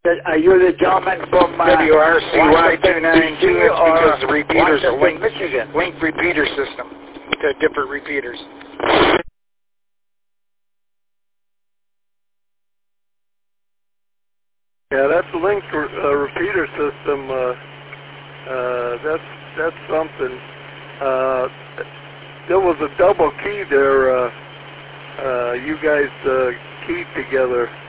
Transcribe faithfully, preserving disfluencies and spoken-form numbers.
Are you the gentleman from uh, W R C Y two nine two? It's because the repeaters are linked, Michigan? linked repeater system to different repeaters. Yeah, that's a linked uh, repeater system. Uh, uh, that's that's something. Uh, there was a double key there. Uh, uh, you guys uh, keyed together.